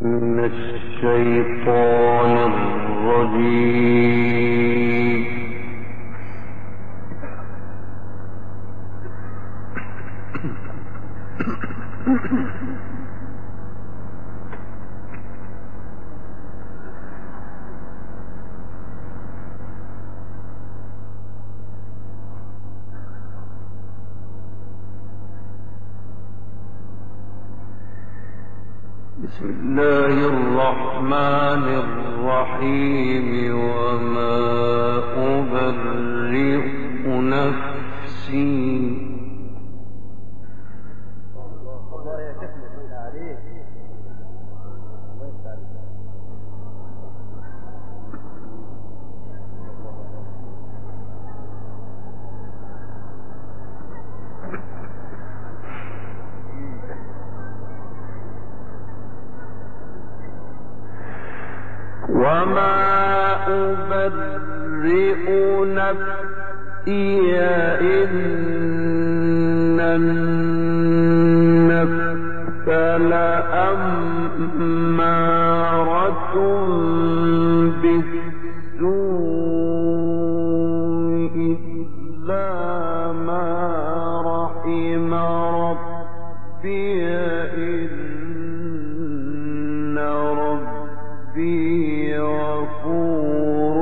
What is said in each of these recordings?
من الشيطان الرجيم. بسم الله الرحمن الرحيم. وما أبرئ نفسي إن النفس لأمارة بالسوء إلا ما رحم ربي إن ربي غفور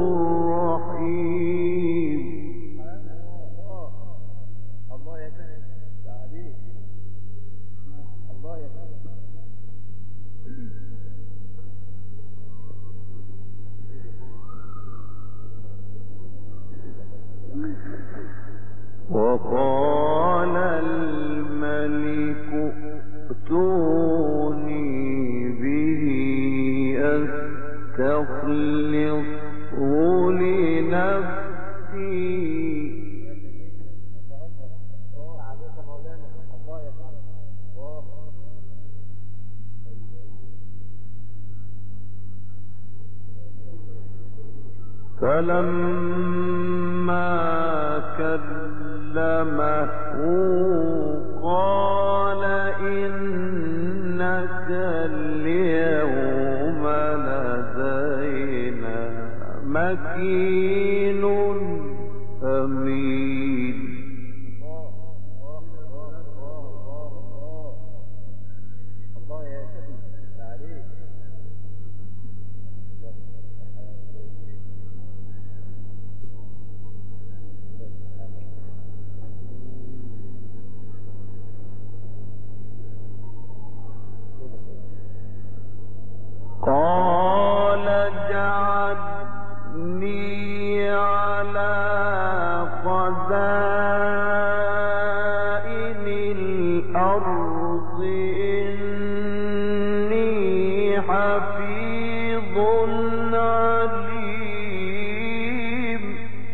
رحيم. الله يكرمك عليك. الله يكرمك. وقال الملك ائتوني به أستخلصه لنفسي. فلما كلمه قال إنك اليوم لدينا مكين أمين. الله يكرمك عليك. قال اجعلني على خزائن الأرض إني حفيظ عليم.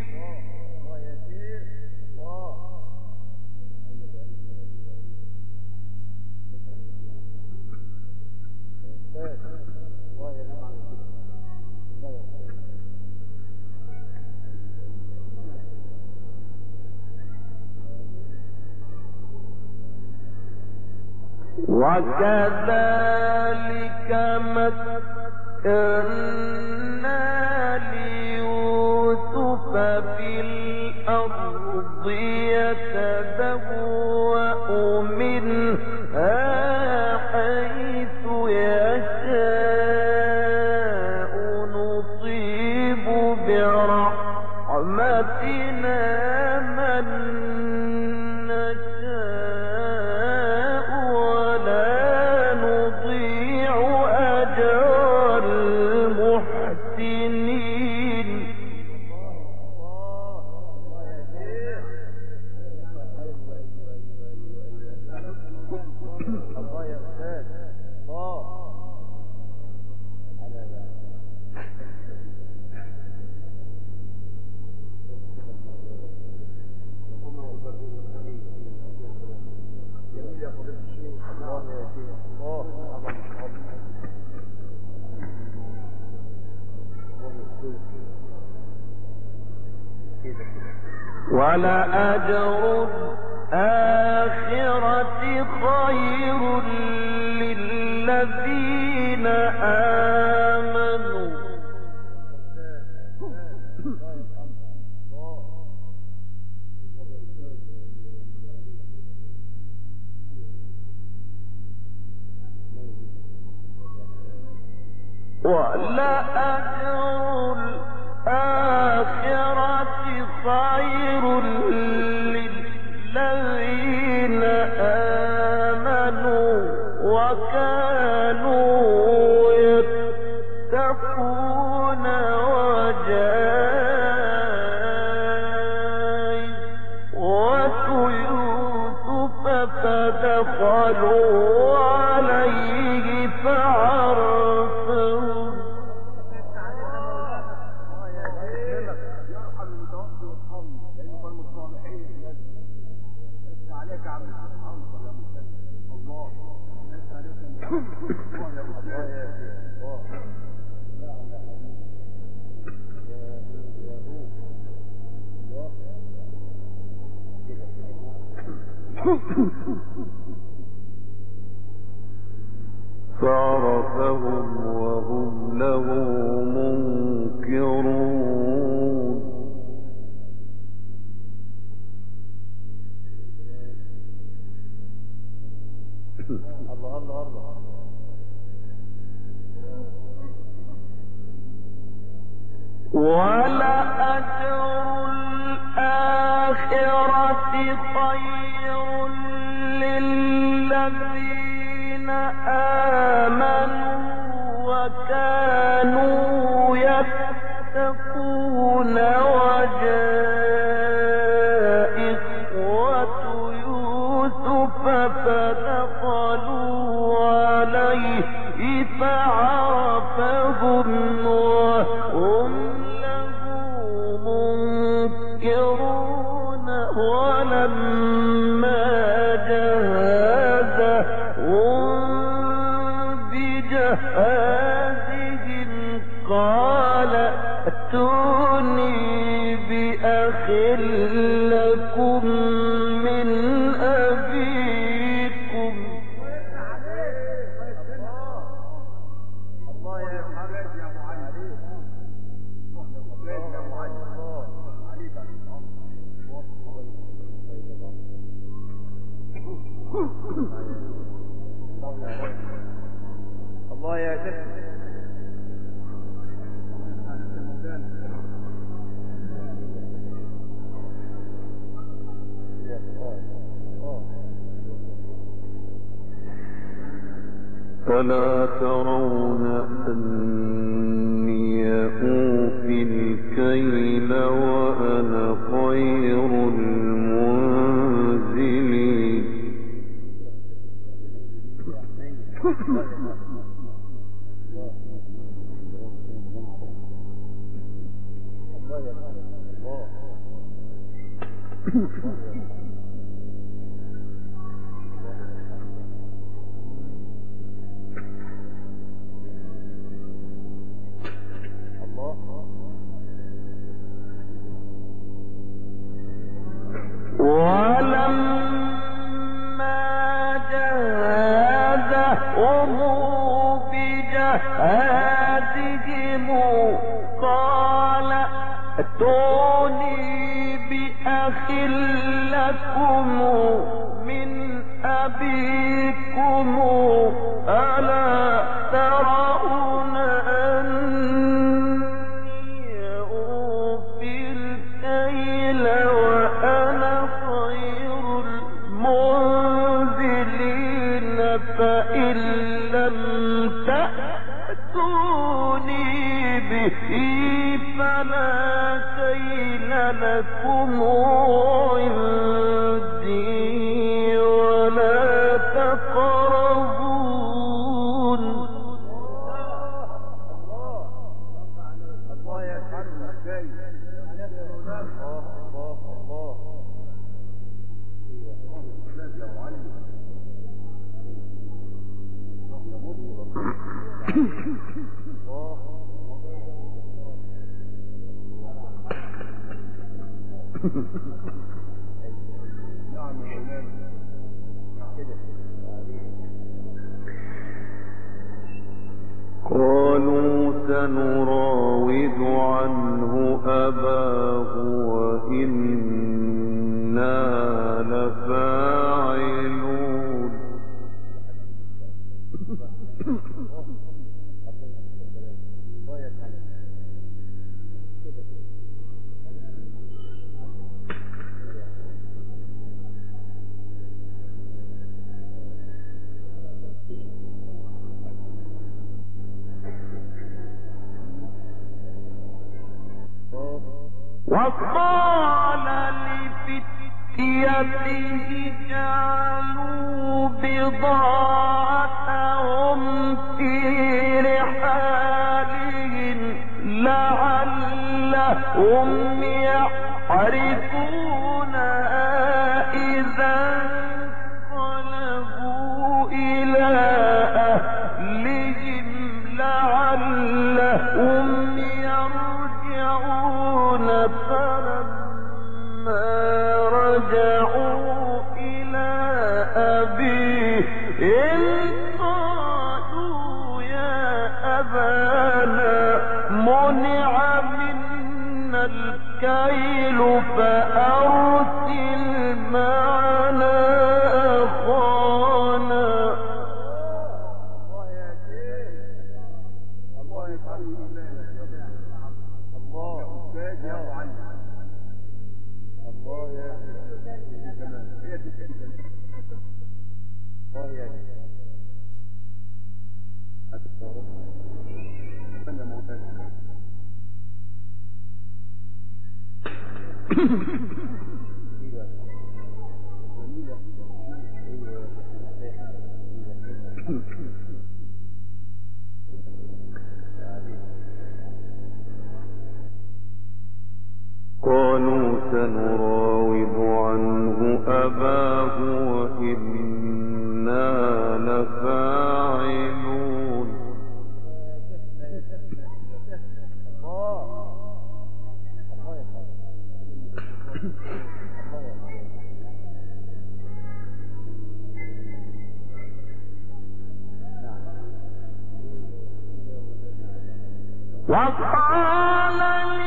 وكذلك مكنا ليوسف في الأرض يتبوأ منها حيث يشاء نصيب برحمتنا من نشاء ولا نضيع أجر المحسنين. الله يا أستاذ. الله ولأجر الآخرة خير للذين للذين آمنوا ولأجر الآخرة خير للذين آمنوا وكانوا يتقون يوسف فدخلوا عليه فعرفوا فعرفهم وهم له منكرون الله الله الله ولأجر الآخرة خير للذين آمنوا وكانوا يتقون وجاء إخوة يوسف فدخلوا عليه فعرفهم وهم له منكرون ولما بجهازهم قال ائتوني بأخ لكم من أبيكم الله يا حبيبي يا معلم الله يا سيدي فلا ترون أني أوفي الكيل وأنا خير المنزلين ولما جهزهم بجهازهم قال ائتوني بأخ لكم من أبيكم ألا ترون أني أوفي الكيل وأنا خير المنزلين فإن لم تأتوني به فلا كيل لكم عندي ولا تقربون الله يا قالوا سنراود عنه أباه وإنا لفاعلون وقال لفتيته جعلوا بضاعتهم في رحالهم لعلهم يعرفونها إذا انقلبوا إلى أهلهم لعلهم يرجعون فلما رجعوا إلى أبيهم قالوا يا أبانا منع منا الكيل فأرسل معنا أخانا قالوا سنراود عنه أباه وإنا لفاعلون وقال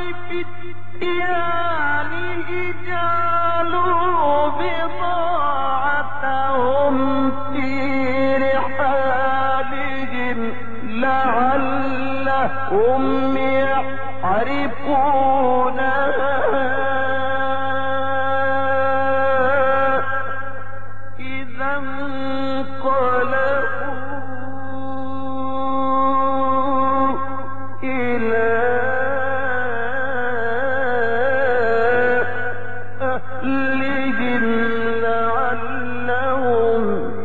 لفتيانه جعلوا بضاعتهم في رحالهم لعلهم يعرفونها إذا انقلبوا إلى أهلهم لعلهم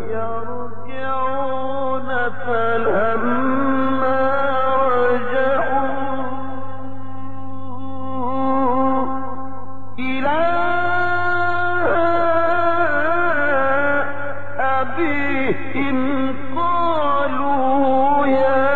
يرجعون فلما رجعوا إلى أبيهم قالوا يا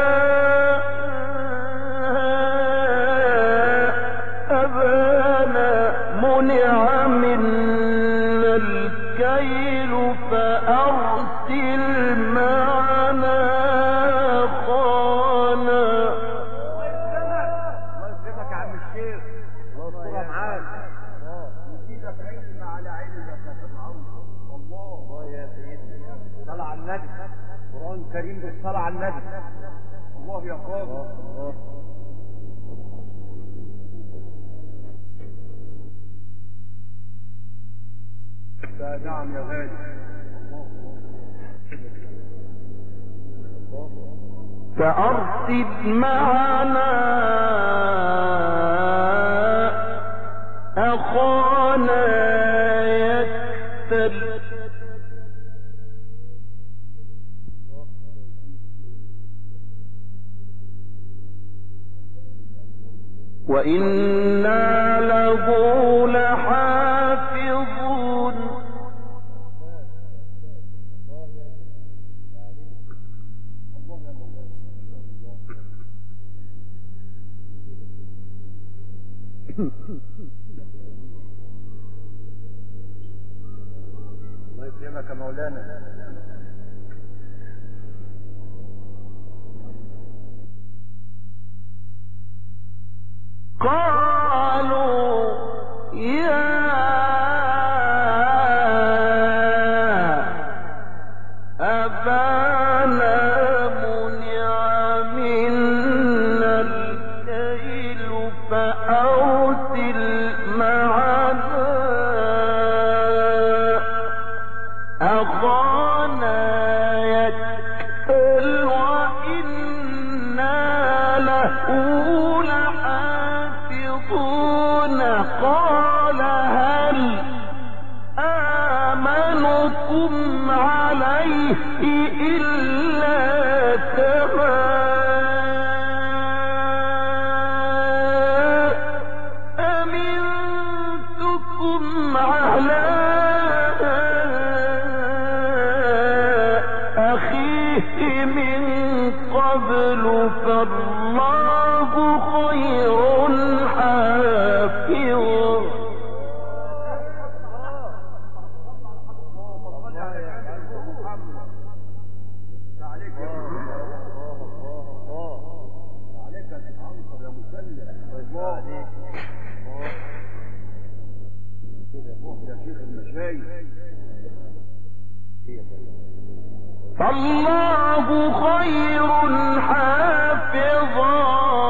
أبانا منع منا الكيل فأرسل معنا أخانا الله يسلمك يا عم الشيخ. الله يسترها معاك. ايدك عين على عين يا فرعون. الله يا سيدي. صلى على النبي. قرآن كريم بالصلاة على النبي. الله يا قاضي. نعم يا غالي. فأرسل معنا أخانا يكتل وإنا له لحافظون الله يسلمك يا مولانا. قالوا يا أبانا منع منا الكيل فأرسل معنا أخانا يكتل وإنا له لحافظون قال هل آمنكم عليه إلا كما أمنتكم على أخيه من قبل فالله خير حافظا. فالله خير حافظا.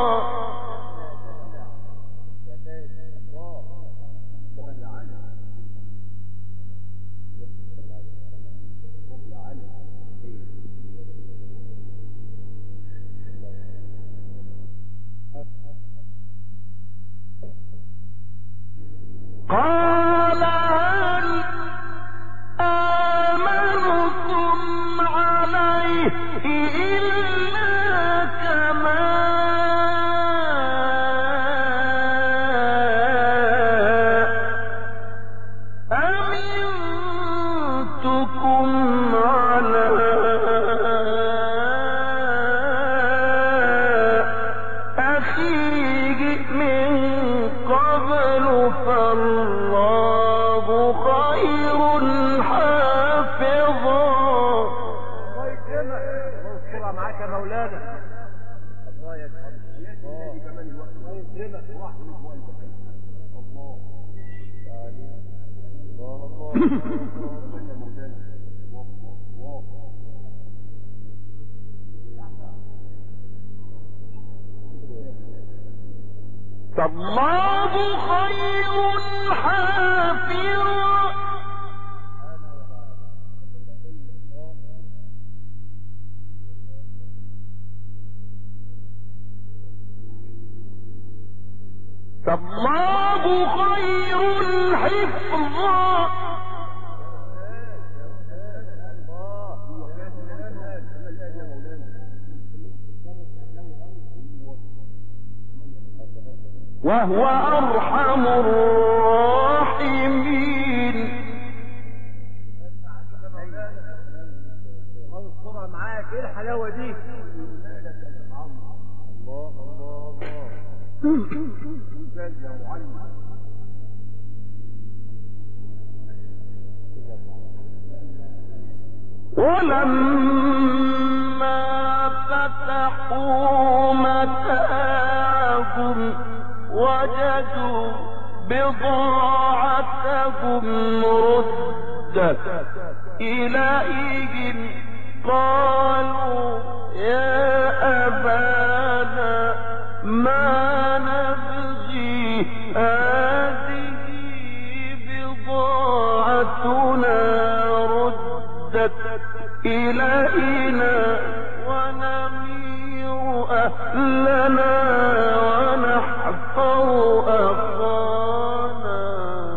قال هل آمنكم عليه إلا كما أمنتكم على أخيه من قبل فالله خير حافظا. الله يكرمك والصورة معاك يا مولانا. الله يكرمك كمان الوقت. الله يكرمك ورحمة والدك. الله تعالى الله يا مولانا. فالله خير حافظا. فالله خير حفظا. وهو أرحم الراحمين. الصورة معاك ايه الحلاوة دي؟ الله الله الله يا معلم. ولما فتحوا متاعهم وجدوا بضاعتهم ردت إليهم قالوا يا أبانا ما نبغي هذه بضاعتنا ردت إلينا ونمير أهلنا ونحفر أخانا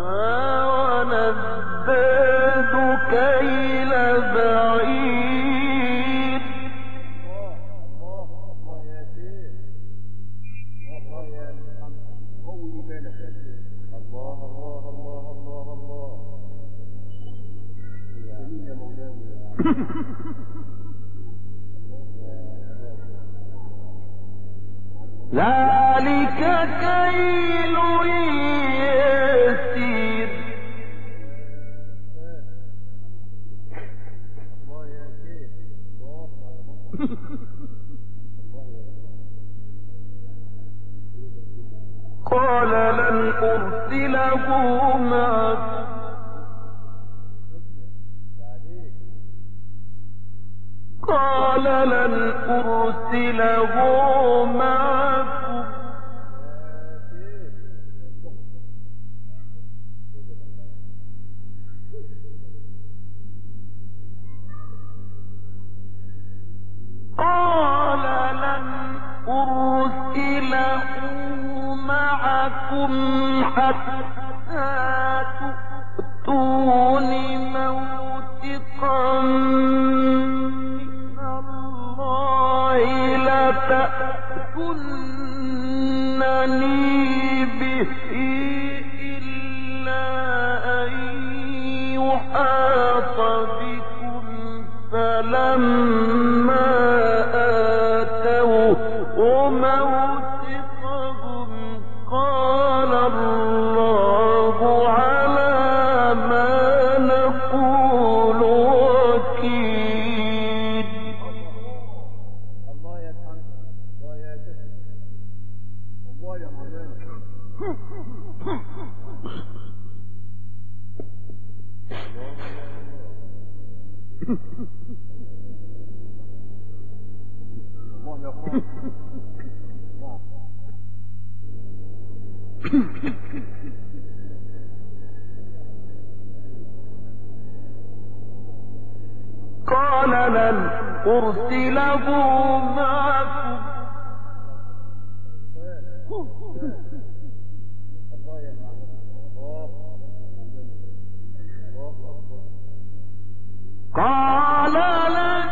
ونزداد كيل بعيد. الله يا سيد الله يا قوي بالك يا سيد. الله الله الله الله الله يا مولانا. ذلك كيل يسير. الله يا سيد الله أرسله معكم قال لن أرسله معكم قال لن أرسله معكم حتى تؤتون موثقا من الله لتأتونني به إلا أن يحاط بكم فلما آتوه موثقهم قال الله على ما نقول وكيل. الله يرحمك الله يكفي الله يرحمك. الله يرحمك. قال لن أرسله معكم الله يرحمك. قال لن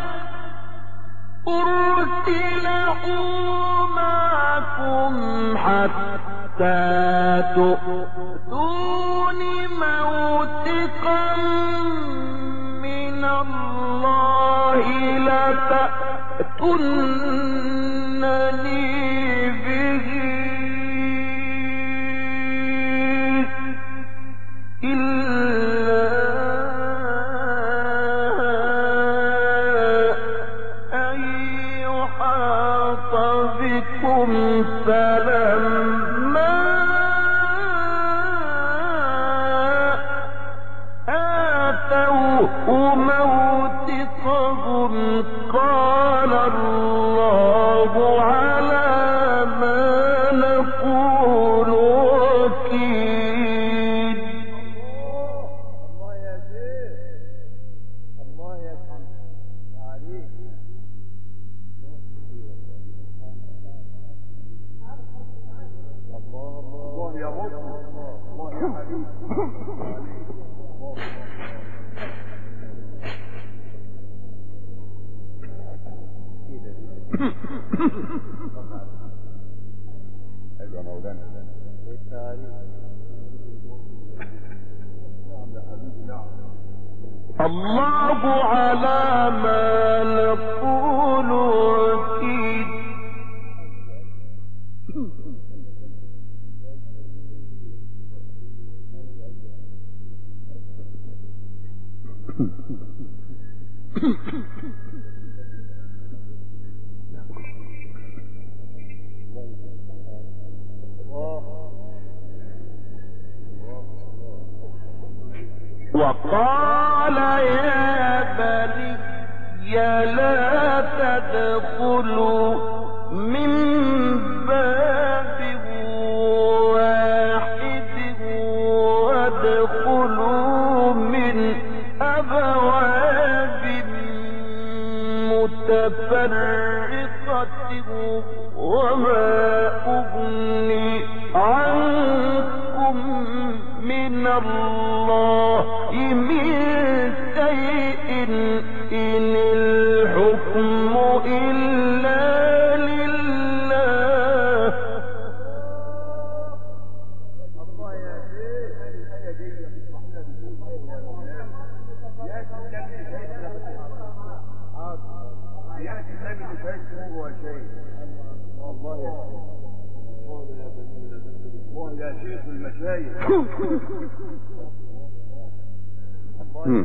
أرسله معكم حتى تؤتون موثقا من الله لتأتونني به إلا أن يحاط بكم فلما آتوه موثقهم قال الله على ما نقول وكيل. الله يا شيخ الله يرحمك عليك. الله يا مصر الله يا حبيبي عليك. ايوه يا مولانا نعم يا حبيبي نعم. الله على ما نقول وكيل. وقال يا بني لا تدخلوا من باب واحد وادخلوا من أبواب متفرقة وما أغني عنكم من الله من شيء إن الحكم إلا لله. الله يا شيخ الآية دي مش محتاج تقول يا مولانا يا النبي مش هيسمع يا النبي مش هيسمع هو شيء. الله يا شيخ الله يا شيخ المشايخ الله يا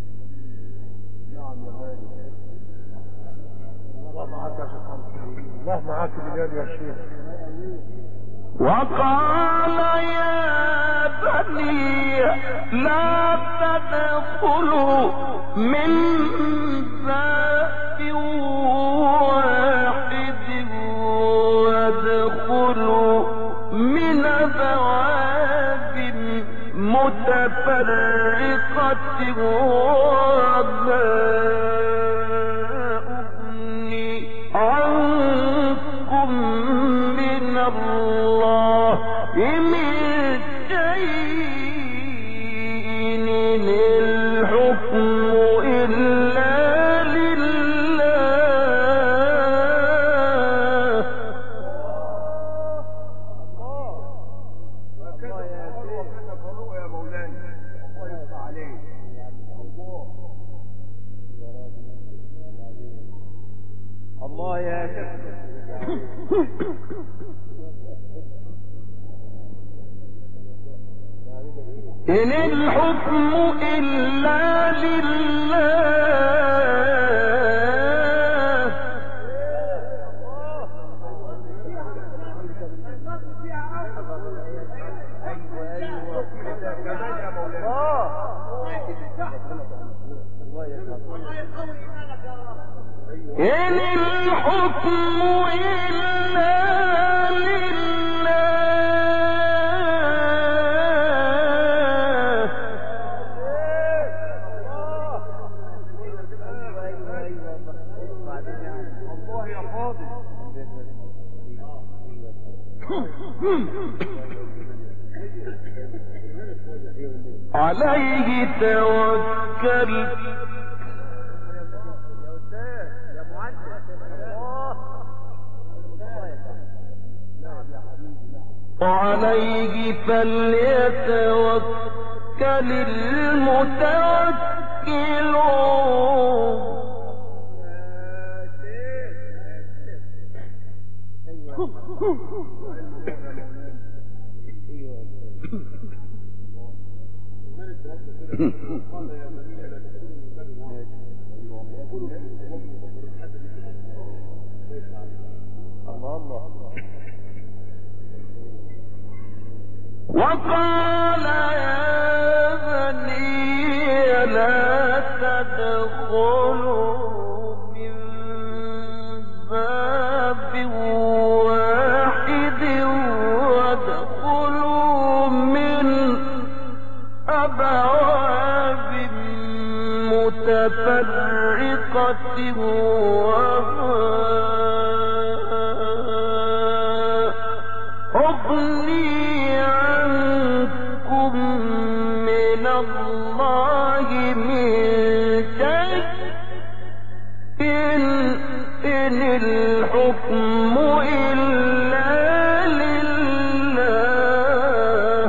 نعم يا غالي الله معك يا شيخ الله معاك الإجابة يا شيخ. وقال يا بني لا تدخلوا من باب واحد وادخلوا من أبواب متفرقة وما أغني عنكم من الله من شيء إن الحكم إلا لله. وكذا فروق يا مولانا. الله يرضى عليك. الله يا شيخ. إن الحكم إلا لله. إن الحكم إلا عليه توكلت وعليه فليتوكل المتوكلون. وقال يا بني لا تدخلوا من باب واحد وادخلوا من أبواب متفرقة أغني عنكم من الله من شيء إن الحكم إلا لله.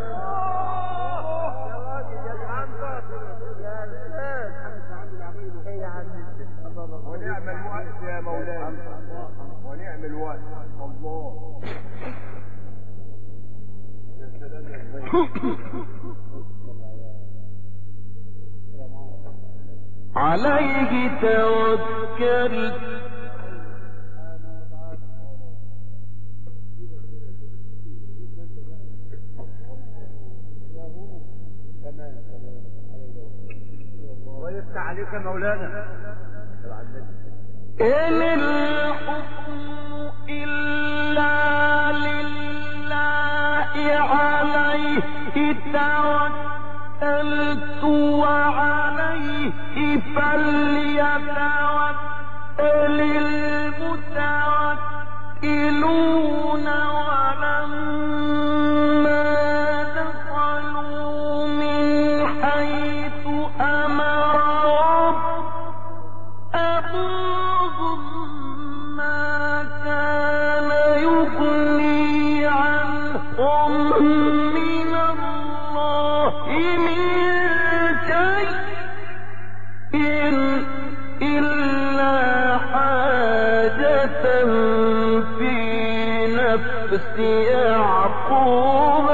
ونعم الوقت يا مولانا. ونعم الوقت. الله. عليه توكلت ويفتح عليك مولانا. إن الحكم إلا لله عليه توكلت وعليه فليتوكل المتوكلون. ولما دخلوا من حيث أمرهم أبوهم ما كان يغني عنهم من الله من شيء إلا حاجة في نفس يعقوب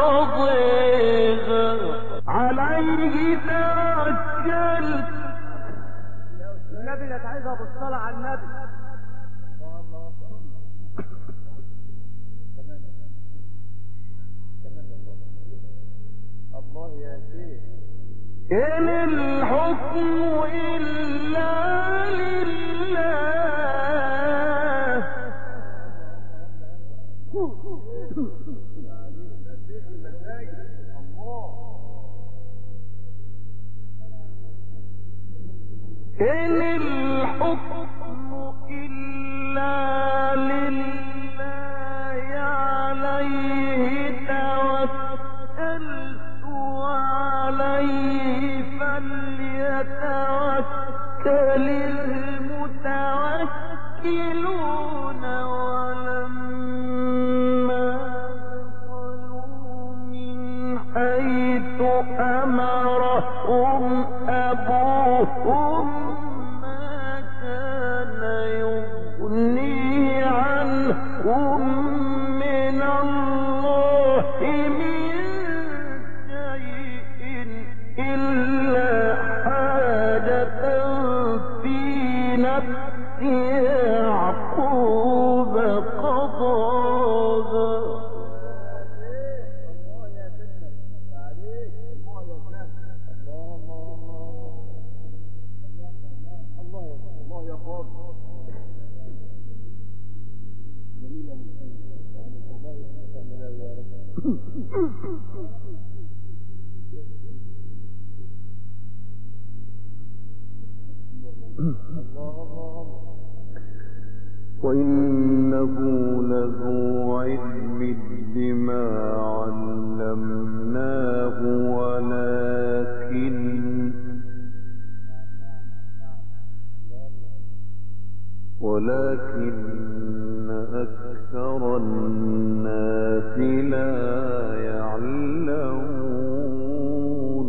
قضيها عليه توكلت. النبي لا تعيذها بالصلاة على النبي. الله يا شيخ. إن الحكم إلا لله. إن الحكم إلا لله عليه توكلت وعليه فليتوكل المتوكلون. ولما دخلوا من حيث أمرهم أبوهم ما كان يغني عنهم من الله من شيء إلا حاجة في نفس يعقوب قضاها. الله يا سيدنا عليك. الله يا سيدنا. الله يا فاضل. جميل يا مسلم. الله يسلمك يا رب. وإنه لذو علم لما علمناه ولكن أكثر الناس لا يعلمون.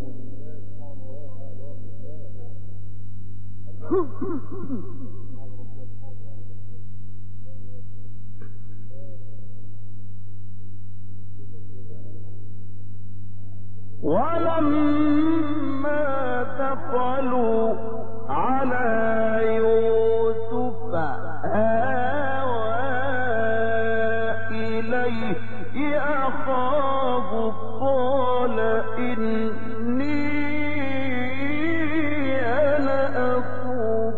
ولما دخلوا على يوسف آوى إليه أخاه قال إني أنا أخوك.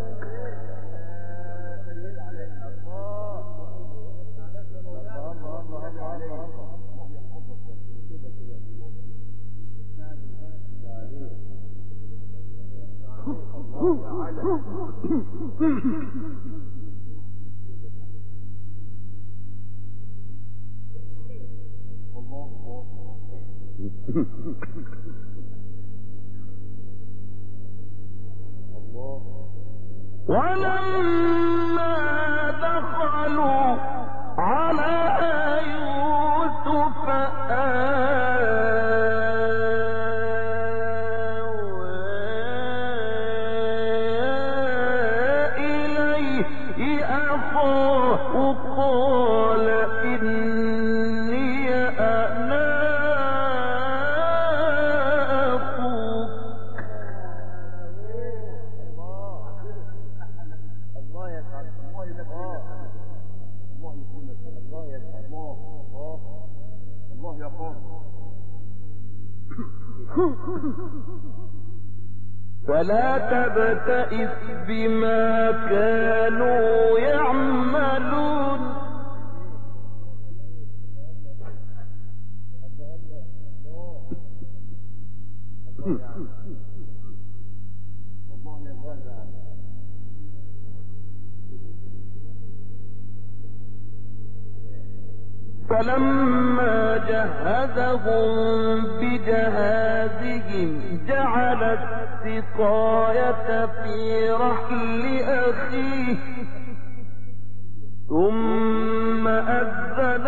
ولما دخلوا على يوسف آوى إليه أخاه قال إني أنا أخوك. الله يسعدك. الله يبارك الله يكرمك. الله يسعدك. الله يا فاضل. فلا تبتئس بما كانوا يعملون. فلما جهزهم بجهازهم جعل السقاية في رحل أخيه ثم أذن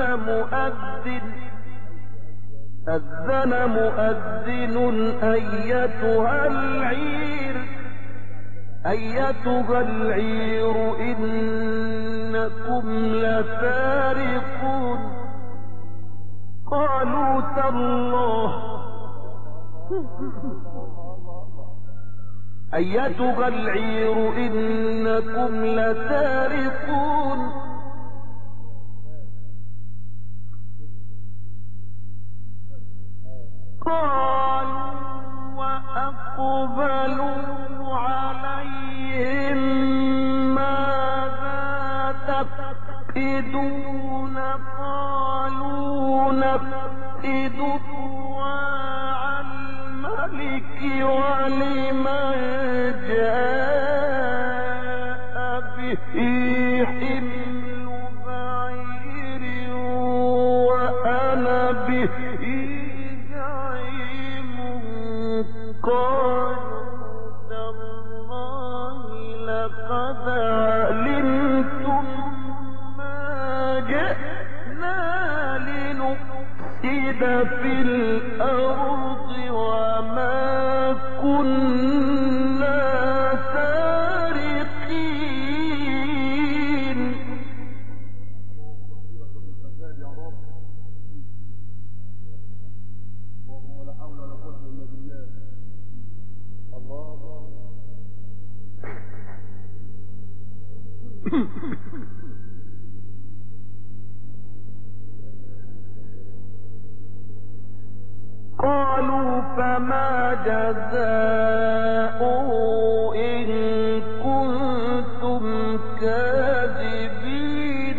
مؤذن أيتها العير إنكم لسارقون. قالوا تالله أيتها العير إنكم لسارقون. قالوا وأقبلوا عليهم ماذا تفقدون قالوا نفقد صواع الملك ولمن جاء به حمل بعير وأنا به زعيم قالوا تالله لقد علمتم ما جئنا لنفسد في الأرض وما كنا سارقين. قالوا فما جزاؤه إن كنتم كاذبين.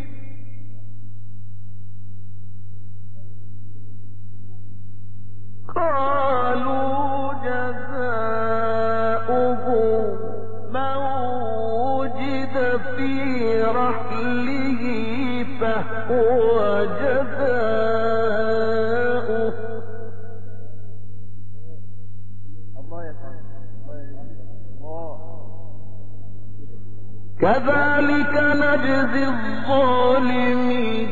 قالوا جزاؤه من وجد في رحله فهو جزاؤه. كذلك نجزي الظالمين.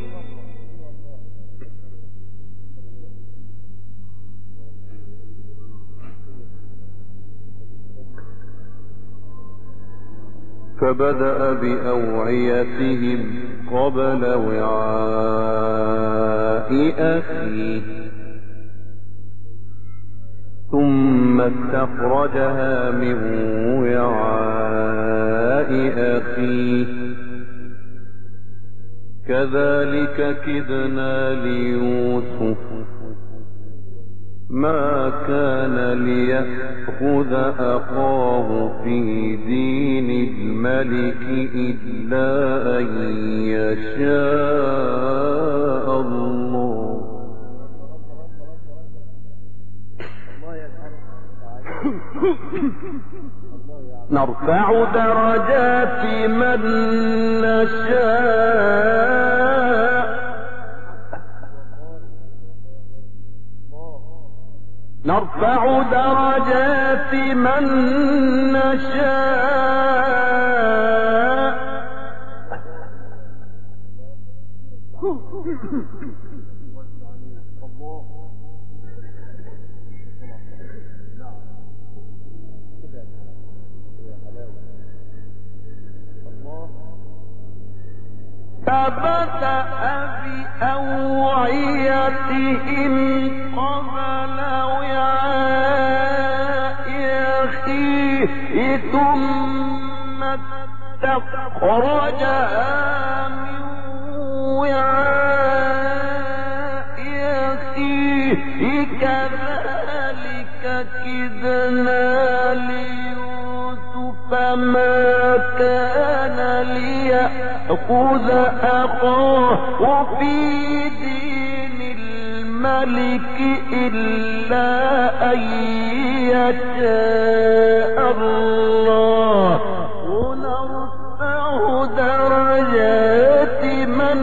فبدأ بأوعيتهم قبل وعاء أخيه ثم استخرجها من وعاء أخيه كذلك كدنا ليوسف ما كان ليأخذ أخاه في دين الملك إلا أن يشاء الله. نرفع درجات من نشاء نرفع درجات من نشاء. فبدأ بأوعيتهم قبل وعاء أخيه ثم استخرجها من وعاء أخيه كذلك كدنا ليوسف ما كان ليأخذ أخاه في دين الملك إلا أن يشاء الله. ونرفع درجات من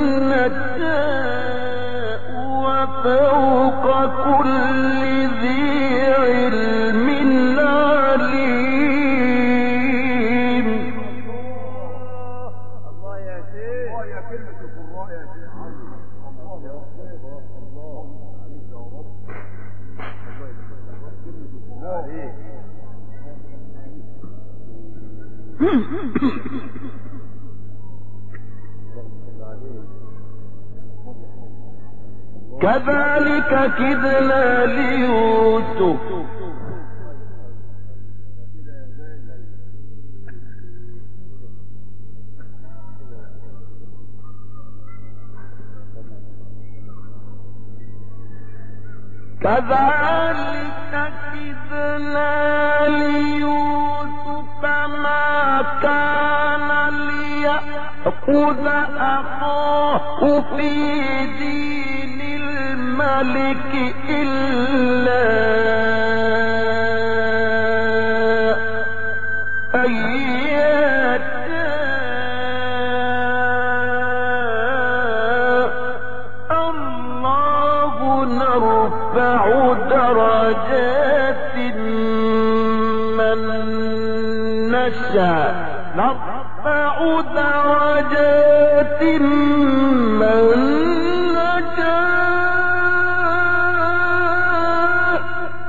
نشاء وفوق كل ذي علم عليم. الله يا شيخ يا كلمة القراء يا شيخ. كذلك كدنا ليوسف كذلك كدنا ليوسف ما كان ليأخذ أخاه في دين الملك إلا أن يشاء الله. نرفع درجات من نشاء درجات من نشاء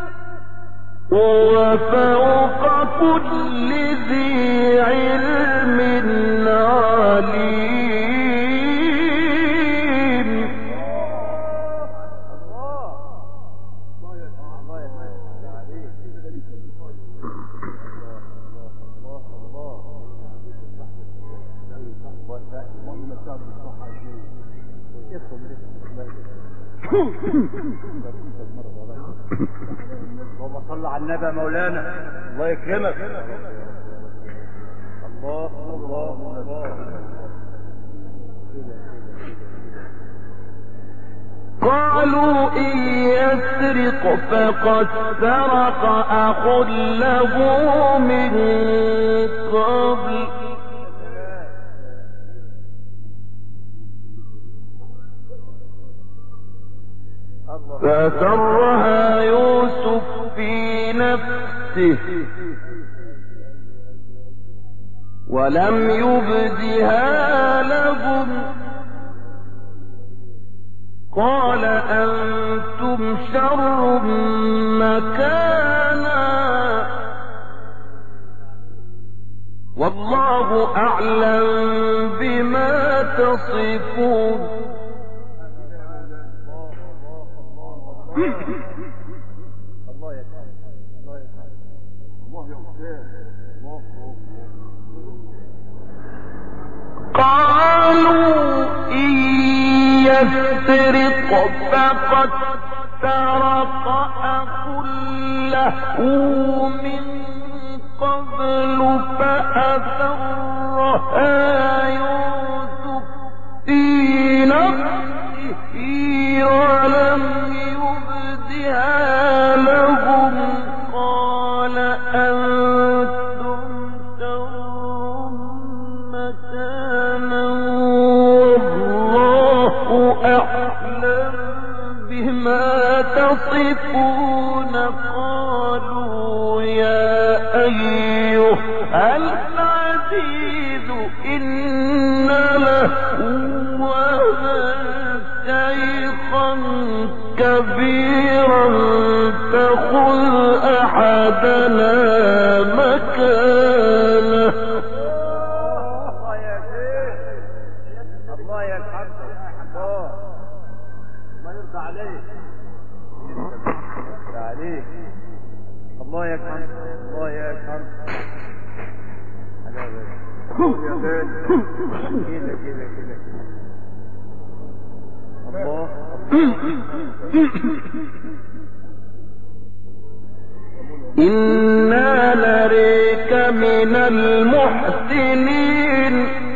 وفوق كل ذي علم عليم. اللهم صل على النبي يا مولانا، الله يكرمك. الله الله الله. قالوا إن يسرق فقد سرق أخ له من قبل فأسرها يوسف في نفسه ولم يبدها لهم قال أنتم شر مكانا والله أعلم بما تصفون. الله يكرمك الله يكرمك الله يغفر. قالوا إن يسرق فقد سرق أخ له من قبل فأسرها يوسف في نفسه ولم يبدها لهم قال أنتم شر مكانا والله أعلم بما تصفون. قالوا يا أيها العزيز إن له شيخا كبيرا فخذ أحدنا مكانه. الله يا شيخ الله يرحمك الله يرضى عليك الله يرحمك الله يرحمك يا غالي كده كده كده الله. إنا نريك من المحسنين.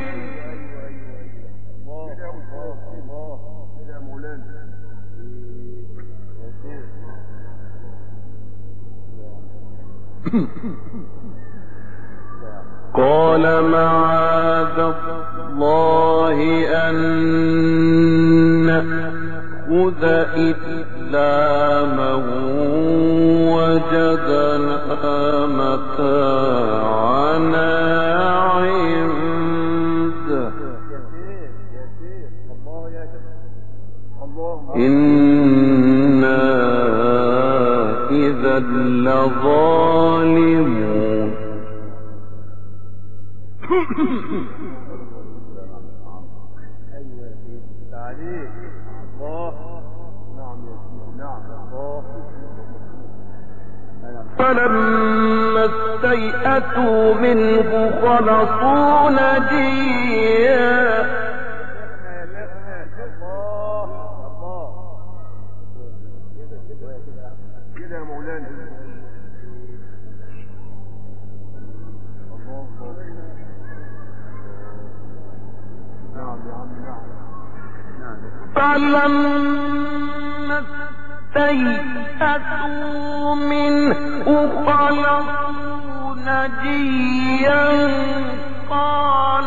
قال معاذ الله أن نأخذ إلا من وجدنا متاعنا عنده إنا إذا لظالمون. فلما استيئسوا منه خلصوا نجيا فلما استيئسوا منه خلصوا نجيا قال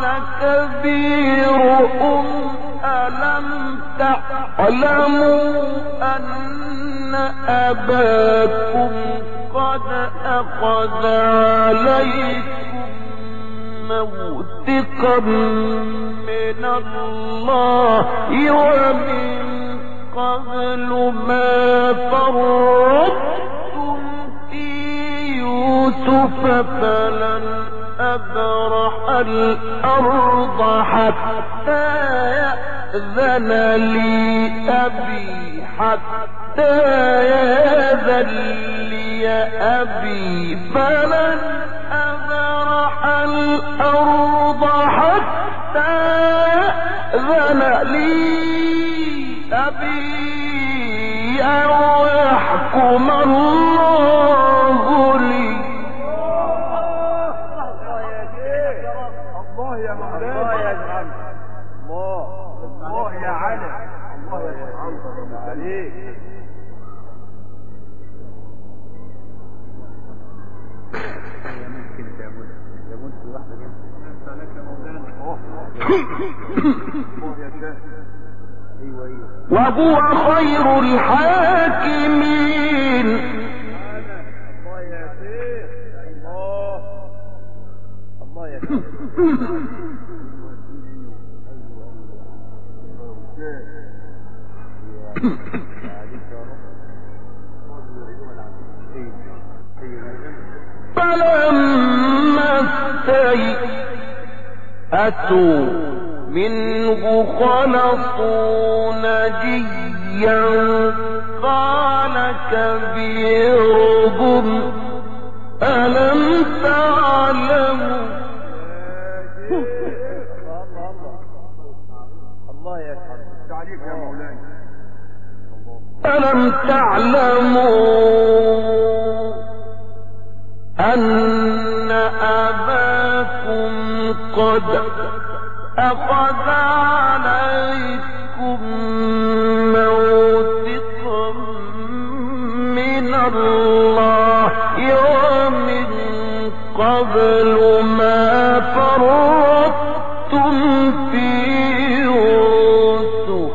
كبيرهم ألم تعلموا أن أباكم قد أخذ عليكم موثقا من الله ومن قبل ما فرطتم في يوسف فلن أبرح الأرض حتى يأذن لي أبي فلن أبرح الأرض حتى يأذن لي أبي أو يحكم الله لي. الله يا مولانا، الله يا جعل، الله يا علي، الله يا جعل عليك. وهو خير الحاكمين. الله يا شيخ، الله يا شيخ. فلما استيئسوا منه خلصوا نجيا قال كبيرهم ألم تعلموا الله يا تعليق يا مولانا، ألم تعلموا أن أباكم قد أخذ عليكم موثقا من الله ومن قبل ما فرطتم في يوسف.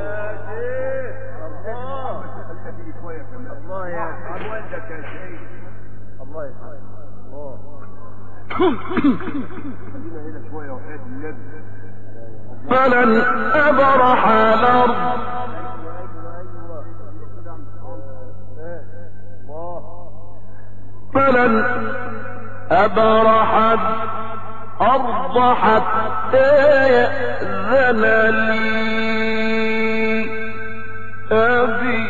الله يا والدك يا شيخ، الله يسعدك. خلينا هنا شويه وحياه النبي. فلن أبرح الأرض حتى يأذن لي أبي.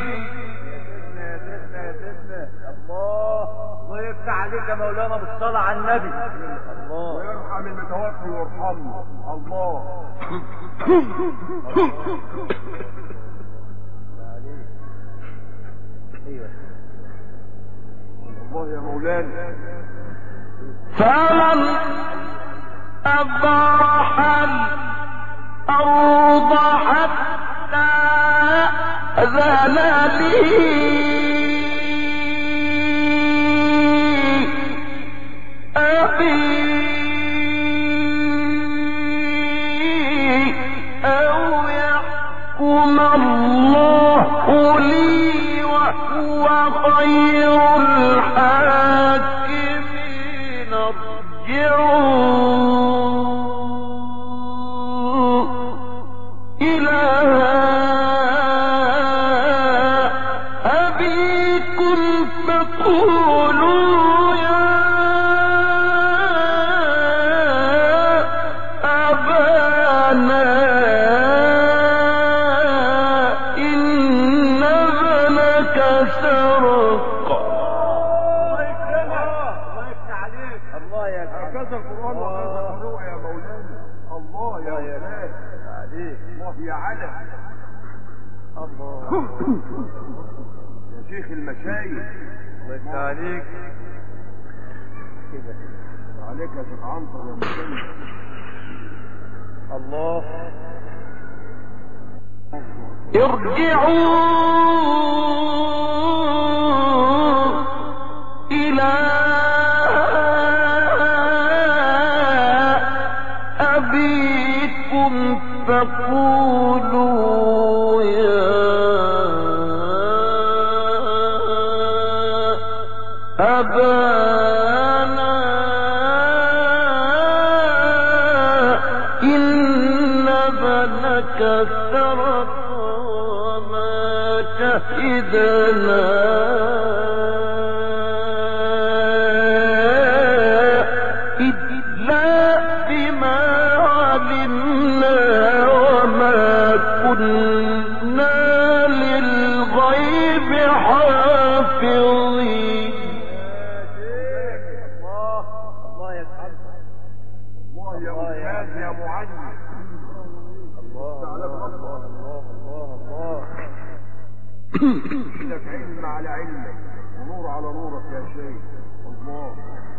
الله يفتح عليك يا مولانا بالصلاة على النبي. الله ويرحم المتوفي ويرحمه. الله الله يا مولانا. فلن أبرح الأرض حتى يأذن لي أبي أو يحكم الله لي وهو خير الحاكمين. ارجعوا إلى أبيكم فقولوا يا أبانا إن ابنك سرق. الله يفتح عليك. الله يا هكذا القرآن وهكذا الرؤيا يا مولانا. الله يا عليك. الله يا علم. الله يا شيخ المشايخ. الله يفتح عليك. كده عليك يا شيخ عنتر يا مسلم. الله ارجعوا إلى أبيكم فقولوا يا أبانا إن ابنك سرق وما شهدنا إلا بما علمنا وما كنا للغيب حافظين. الله يسعدك. الله يا أستاذ يا معلم. لك علم على علمك ونور على نورك يا شيخ. الله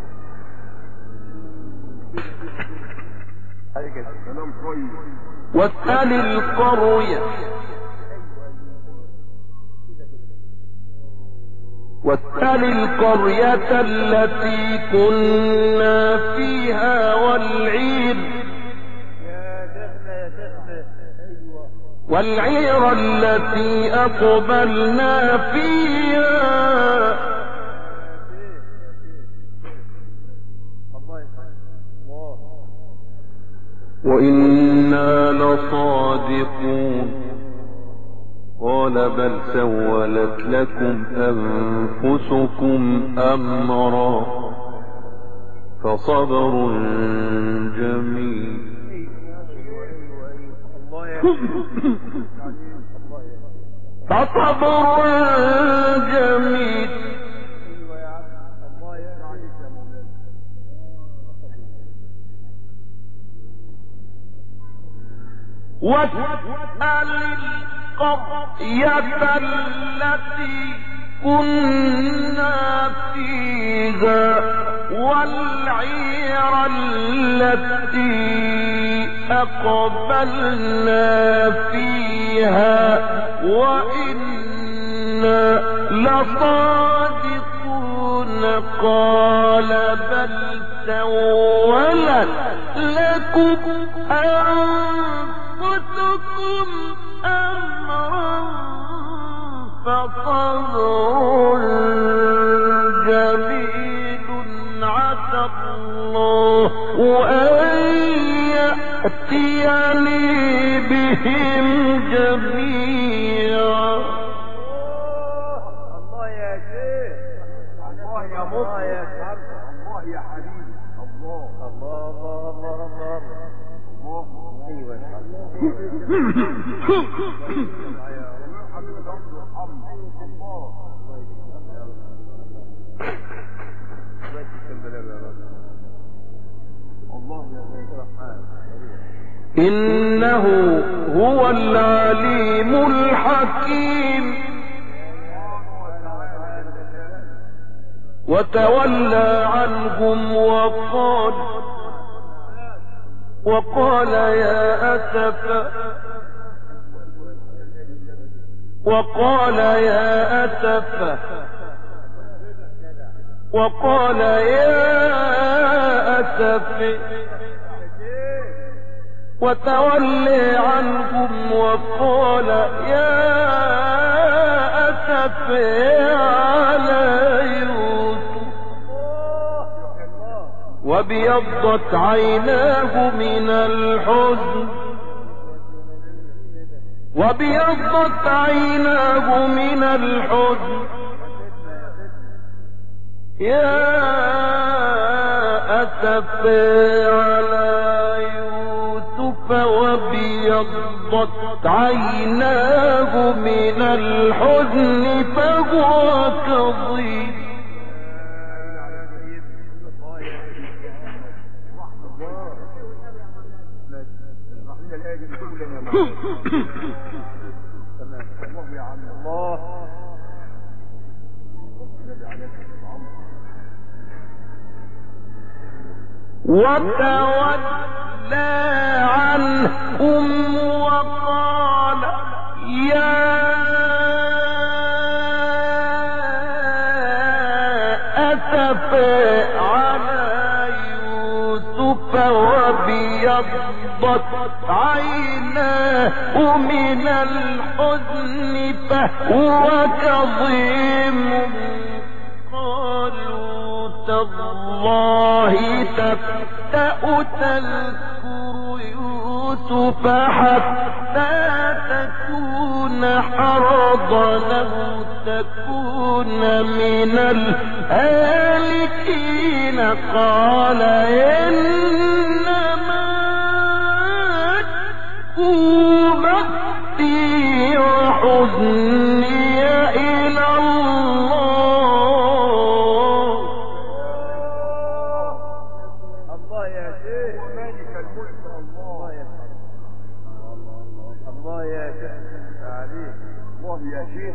كلام طيب. واسأل القرية التي كنا فيها والعير التي أقبلنا فيها وإنا لصادقون. قال بل سولت لكم أنفسكم أمرا فصبر جميل. فصبر جميل. واسأل القرية التي كنا فيها والعير التي أقبلنا فيها وإنا لصادقون. قال بل سولت لكم أنفسكم أمرا فصبر جميل عسى الله أن يأتيني بهم جميعا. الله يا شيخ. الله يا مصر. الله يا حبيبي. الله الله الله الله الله. ايوه يا إنه هو العليم الحكيم. وتولى عنهم وقال يا أسفا وقال يا أسف وتولي عنهم وقال يا أسف على يوسف وابيضت عيناه من الحزن يا أسف على يوسف وابيضت عيناه من الحزن فهو كظيم. وتولى عنهم وقال يا وابيضت عيناه من الحزن فهو كظيم قالوا تالله تفتأ تذكر يوسف حتى تكون حرضا أو تكون من الهالكين قال إنما بثي وحزني إلى الله. الله يا شيخ ومالك الملك الله يا شيخ الله يا شيخ عليك الله يا شيخ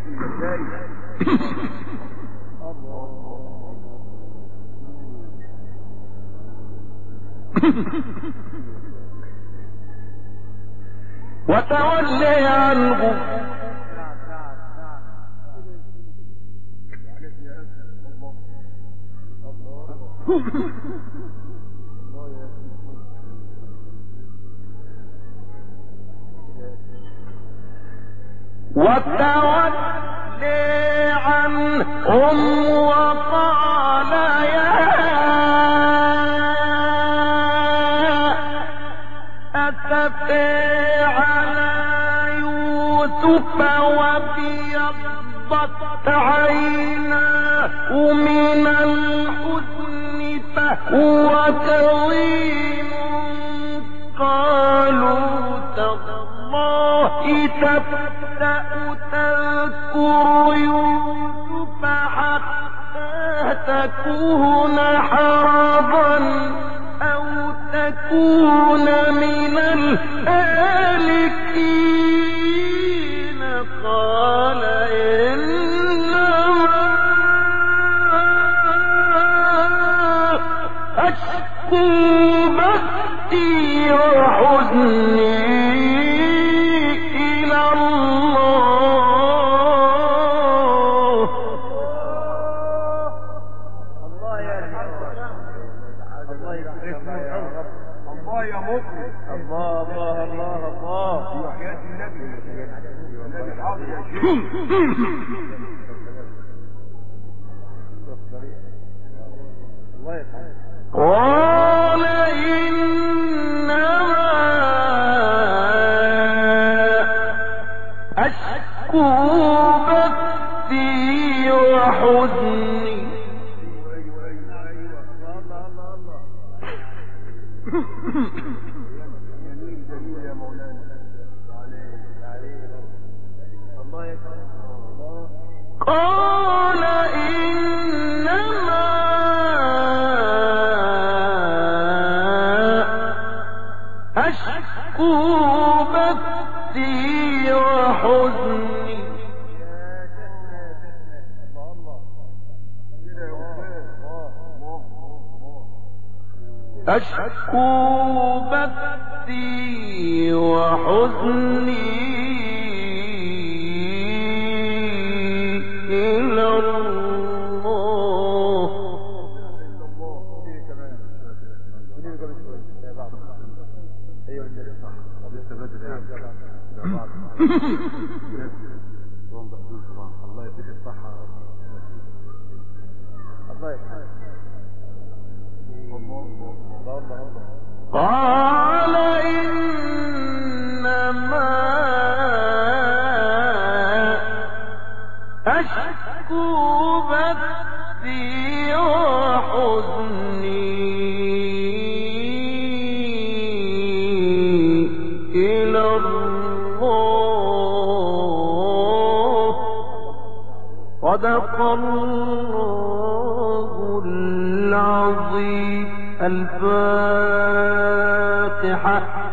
وتولي عنه وتولي عنهم وقال يا أسفي على يوسف وابيضت عيناه من الحزن فهو كظيم قالوا تالله تفتأ تذكر يوسف حتى تكون حرضا أو تكون من الهالكين قال إنما أشكو بثي وحزني إلى الله. الله يا الله يكرمك يا رب الله يا مكرم الله الله الله الله في حياة النبي الحاضر يا شيخ الله يسعدك قال إنما أشكو بثي وحزني جميل يا مولانا الله يسعدك قال إنما أشكو بثي وحزني أشكو بثي وحزني إلى الله. الله يديك الصحة الله يسعدك قال إنما أشكو بثي وحزني إلى الله. صدق الله العظيم. الفاتحة.